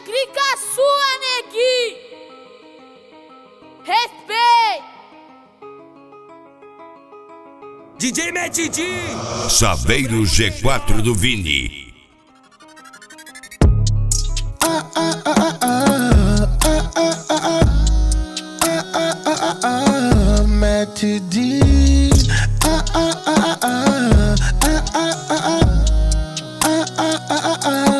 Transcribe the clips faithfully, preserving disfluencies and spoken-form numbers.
clica sua, negui. Respeito. D J Metidi. Saveiro G quatro do Vini. Ah, ah, ah, ah, ah, ah, ah, ah, ah, ah, ah, Metidi. Ah, ah, ah, ah, ah, ah, ah, ah, ah,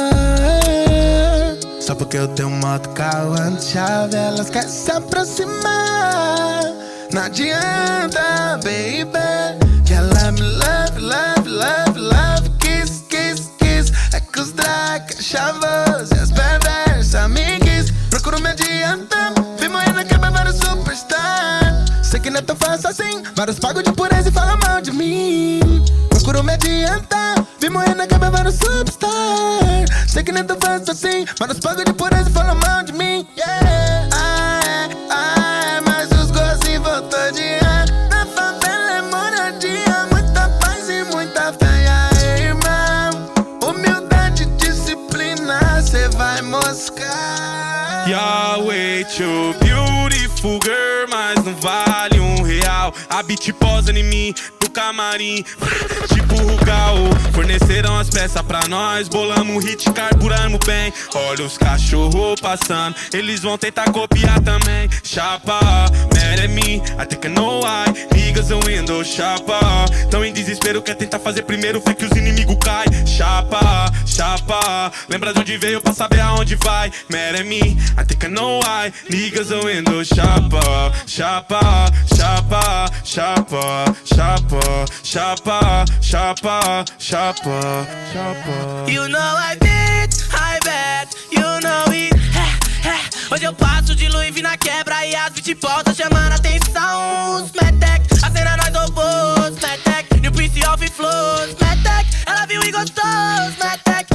ah. Só porque eu tenho moto, carro, chave, elas querem se aproximar. Não adianta, baby. Quer love, love, love, love, love, kiss, kiss, kiss. É que os drag, chavos e as perversas amigues procuram me adiantar. Vi morrendo que é vários superstar. Sei que não é tão fácil assim. Vários pagam de pureza e falam mal de mim. Procuro me adiantar. Vi morrendo que é vários superstar. Sei que não é tão fácil assim. Vários pagam de pureza e falam mal de mim. Yeah. Ah, é, ah, é, mas os gostos voltou de ar. Na favela é moradia. Muita paz e muita fé. Aí, irmão, humildade, disciplina, cê vai moscar. Yahweh, too beautiful girl, mas não vale um real. A beat posa em mim, do camarim, tipo Rugal. Forneceram as peças pra nós, bolamos um hit, carburamos bem. Olha os cachorros passando, eles vão tentar copiar também. Chapa, mad at me, I think I know why. Niggas a window, chapa. Tão em desespero, quer tentar fazer primeiro, fé que os inimigos caem. Chapa, chapa, lembra de onde veio pra saber aonde vai. Mad at me, I think I know why. Niggas a window, chapa, chapa, chapa, chapa, chapa, chapa, chapa, chapa, chapa. You know I bet, I bet, you know it. É, é. Hoje eu passo de Louis V na quebra e as beat volta chamando a atenção. Os Metec, a cena nós robôs, Metec, e o Prince of Flows, Metec, ela viu e gostou, Metec.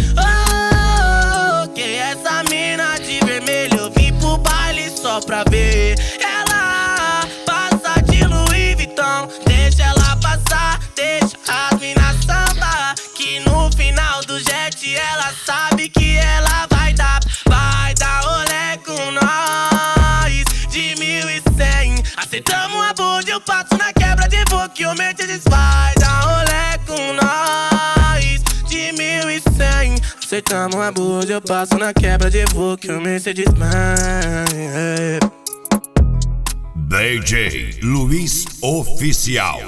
Oh, que essa mina de vermelho, eu vim pro baile só pra ver. Ela passa de Louis Vuitton, deixa ela passar, deixa as minas samba. Que no final do jet ela sabe que ela vai dar, vai dar rolê com nós. De mil e cem, aceitamos a bunda, eu passo na quebra de voo que o Mercedes vai dar rolê com nós. De mil e cem, aceitamos a bunda, eu passo na quebra de voo que o Mercedes vai. D J Luiz Oficial.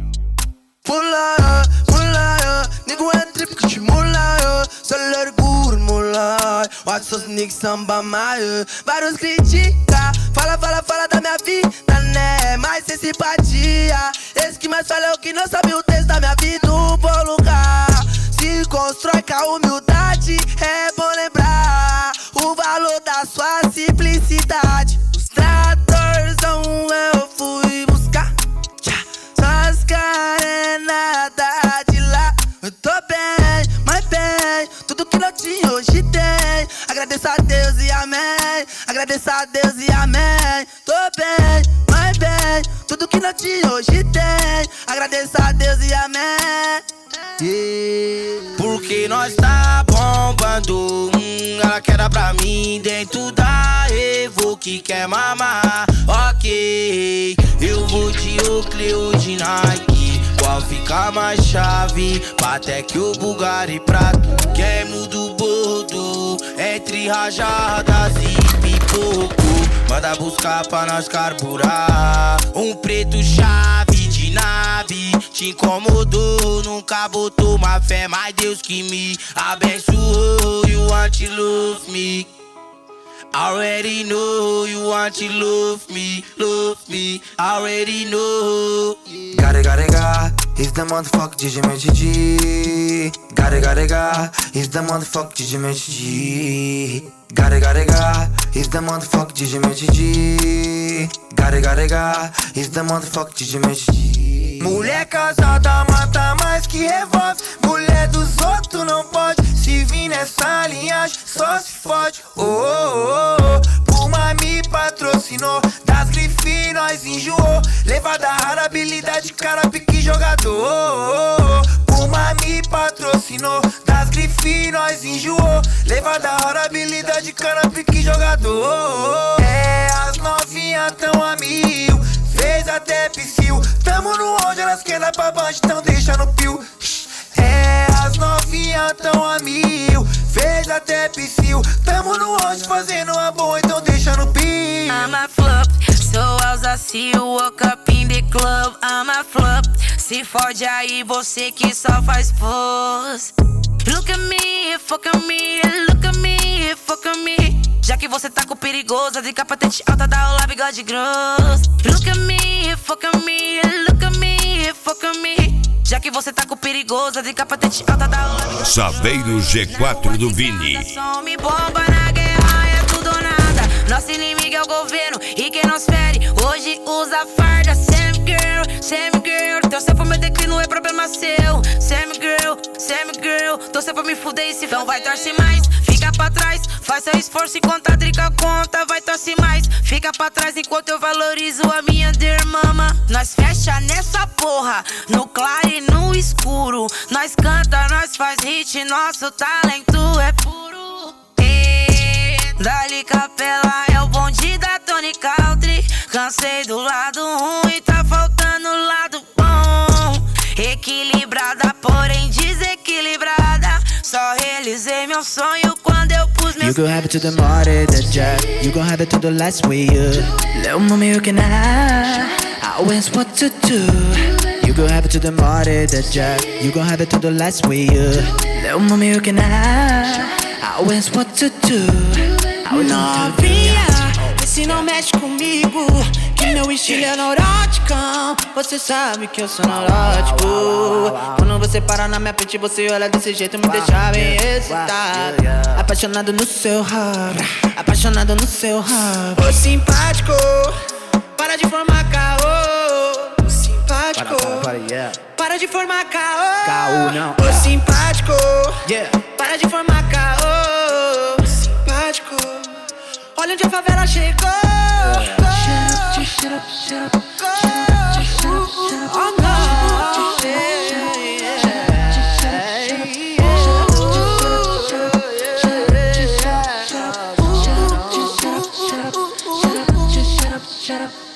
Mullah, mullah, nigga want trip que te mullah, só largura mullah. Watch seus niggas samba maio. Vários critica, fala, fala, fala da minha vida, né? Mas sem simpatia. Esse que mais fala é o que não sabe o texto da minha vida. Um bom lugar se constrói com a humildade. É bom lembrar o valor da sua simplicidade. Os tratorzão eu fui buscar. Só as carenadas de lá. Eu tô bem, mas bem. Tudo que não tinha hoje tem. Agradeço a Deus e amém. Agradeço a Deus e amém. Tô bem, mas bem. Tudo que não tinha hoje tem. Agradeço a Deus e amém. Yeah. Porque nós tá bombando, hum, ela quer dar pra mim dentro da Evo que quer mamar. Ok, eu vou de Oakley ou de Nike. Qual fica mais chave? Patek ou Bugatti Prato? Quer mudo bordo entre rajadas e pipoco. Manda buscar pra nós carburar. Um preto chave de nave. Te incomodou, nunca botou uma fé. Mas Deus que me abençoou. You want to love me, already know. You want to love me, love me, already know. Got it, got it, got. He's the motherfucker D J Metidi. Got it, got it, got. He's the motherfucker D J Metidi. Got it, got it, got. He's the motherfucker D J Metidi. Got it, got it, got. He's the motherfucker D J Metidi. Mulher casada mata mais que revólver. Mulher dos outros não pode. Se vir nessa linhagem só se fode. Oh, oh, oh. Puma me patrocinou. Das grifes nós enjoou. Levada rara, habilidade, cara, pique jogador. Oh, oh, oh. Puma me patrocinou. Das grifes nós nós enjoou. Levada a hora, habilidade, cana, pique jogador. É, as novinhas tão a mil, fez até psyu. Tamo no onde elas querem pra baixo, então deixa no pio. É, as novinhas tão a mil, fez até psyu. Tamo no onde fazendo a boa, então deixa no pio. I'm a flop, so as I see you walk up in the club. I'm a flop, se fode aí você que só faz pose. Look at me, fuck at me, look at me, fuck at me. Já que você tá com perigosa, de capacete alta, dá o lá bigode grosso. Look at me, fuck at me, look at me, fuck at me. Já que você tá com perigosa, de capacete alta, dá o lá bigode grosso. Saveiro G quatro do Vini. Só me bomba na guerra, é tudo ou nada. Nosso inimigo é o governo e quem nos fere hoje usa farda. Sam girl, Sam girl, torcer pro meu declínio é problema seu. Sam girl, Sam girl, torcer pra me fuder e se não vai torcer mais. Fica pra trás, faz seu esforço e conta, trica conta, vai torcer mais. Fica pra trás enquanto eu valorizo a minha dear mama. Nós fecha nessa porra, no claro e no escuro. Nós canta, nós faz hit, nosso talento é puro. Dali Capela é o bonde da Tony Country. Cansei do lado ruim, tá faltando o lado bom. Equilibrada, porém desequilibrada. Só realizei meu sonho quando eu pus meus... You gon' have it to the morning, the jack. You gon' have it to the last way, yeah. Little mommy, you can have always what to do. You gon' have it to the morning, the jack. You gon' have it to the last way, yeah. Little mommy, you can have always what to do. Novinha, vê se não mexe comigo, que meu estilo é neuróticão. Você sabe que eu sou neurótico. Quando você para na minha frente, você olha desse jeito, me deixa bem excitado. Apaixonado no seu rabo, apaixonado no seu rabo. Ô simpático, para de formar caô. Ô simpático, para de formar caô. Caô não. Ô simpático, para de formar caô. Ô simpático, olha onde a favela chegou. Shut up, shut up, shut up, oh no, yeah. Shut up.